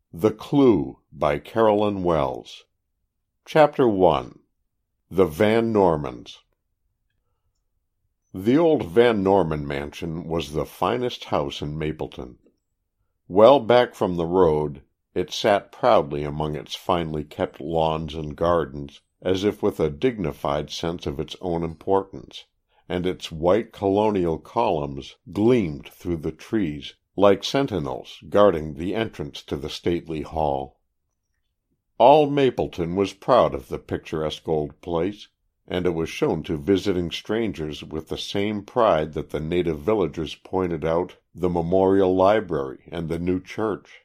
The Clue by Carolyn Wells. Chapter 1. The Van Normans. The old Van Norman mansion was the finest house in Mapleton. Well back from the road, it sat proudly among its finely kept lawns and gardens, as if with a dignified sense of its own importance, and its white colonial columns gleamed through the trees, like sentinels guarding the entrance to the stately hall. All Mapleton was proud of the picturesque old place, and it was shown to visiting strangers with the same pride that the native villagers pointed out the Memorial Library and the new church.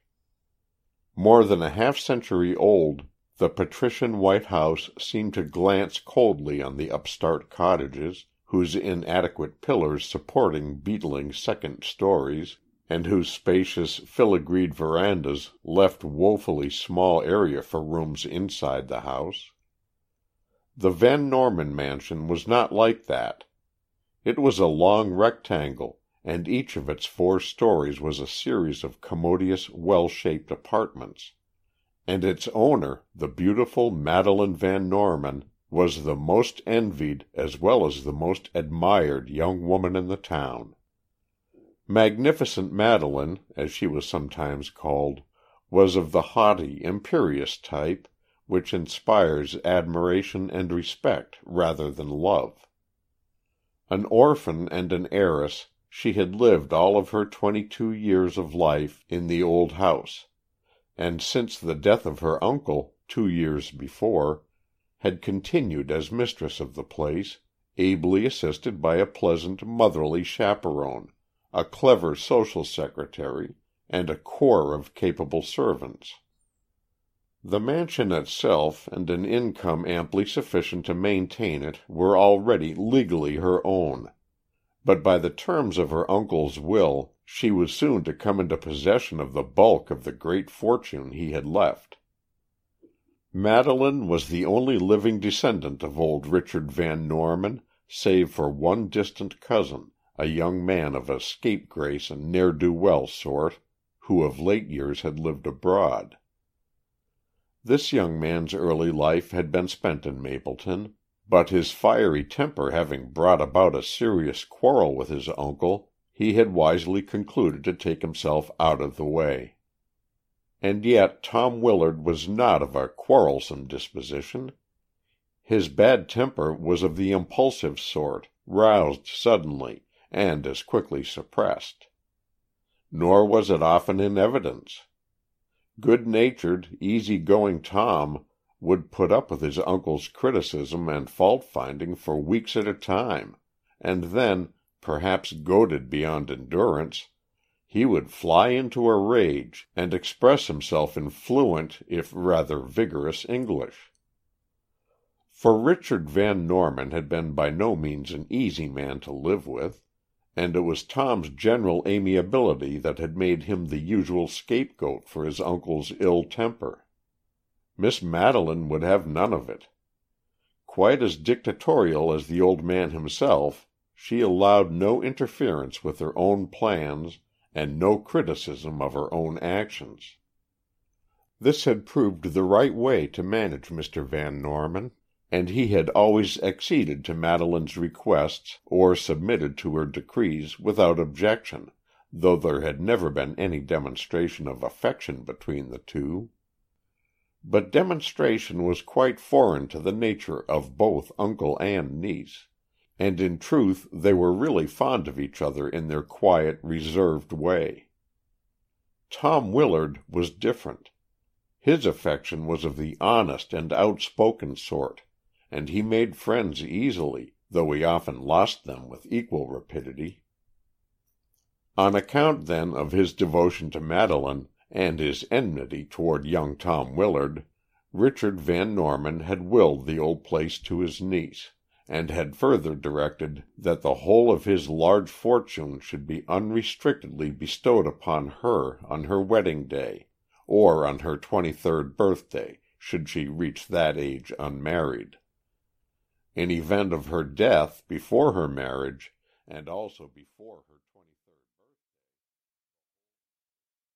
More than a half-century old, the patrician white house seemed to glance coldly on the upstart cottages, whose inadequate pillars supporting beetling second stories, and whose spacious filigreed verandas left woefully small area for rooms inside the house. The Van Norman mansion was not like that. It was a long rectangle, and each of its 4 stories was a series of commodious, well-shaped apartments, and its owner, the beautiful Madeleine Van Norman, was the most envied as well as the most admired young woman in the town. Magnificent Madeleine, as she was sometimes called, was of the haughty, imperious type, which inspires admiration and respect rather than love. An orphan and an heiress, she had lived all of her 22 years of life in the old house, and since the death of her uncle, 2 years before, had continued as mistress of the place, ably assisted by a pleasant, motherly chaperon, a clever social secretary, and a corps of capable servants. The mansion itself and an income amply sufficient to maintain it were already legally her own, but by the terms of her uncle's will she was soon to come into possession of the bulk of the great fortune he had left. Madeleine was the only living descendant of old Richard Van Norman, save for one distant cousin, a young man of a scapegrace and ne'er-do-well sort, who of late years had lived abroad. This young man's early life had been spent in Mapleton, but his fiery temper having brought about a serious quarrel with his uncle, he had wisely concluded to take himself out of the way. And yet Tom Willard was not of a quarrelsome disposition. His bad temper was of the impulsive sort, roused suddenly, and as quickly suppressed. Nor was it often in evidence. Good-natured, easy-going Tom would put up with his uncle's criticism and fault-finding for weeks at a time, and then, perhaps goaded beyond endurance, he would fly into a rage and express himself in fluent, if rather vigorous, English. For Richard Van Norman had been by no means an easy man to live with, and it was Tom's general amiability that had made him the usual scapegoat for his uncle's ill temper. Miss Madeleine would have none of it. Quite as dictatorial as the old man himself, she allowed no interference with her own plans and no criticism of her own actions. This had proved the right way to manage Mr. Van Norman, and he had always acceded to Madeleine's requests or submitted to her decrees without objection, though there had never been any demonstration of affection between the two. But demonstration was quite foreign to the nature of both uncle and niece, and in truth they were really fond of each other in their quiet, reserved way. Tom Willard was different. His affection was of the honest and outspoken sort, and he made friends easily, though he often lost them with equal rapidity. On account, then, of his devotion to Madeleine and his enmity toward young Tom Willard, Richard Van Norman had willed the old place to his niece, and had further directed that the whole of his large fortune should be unrestrictedly bestowed upon her on her wedding day, or on her 23rd birthday, should she reach that age unmarried. In event of her death before her marriage, and also before her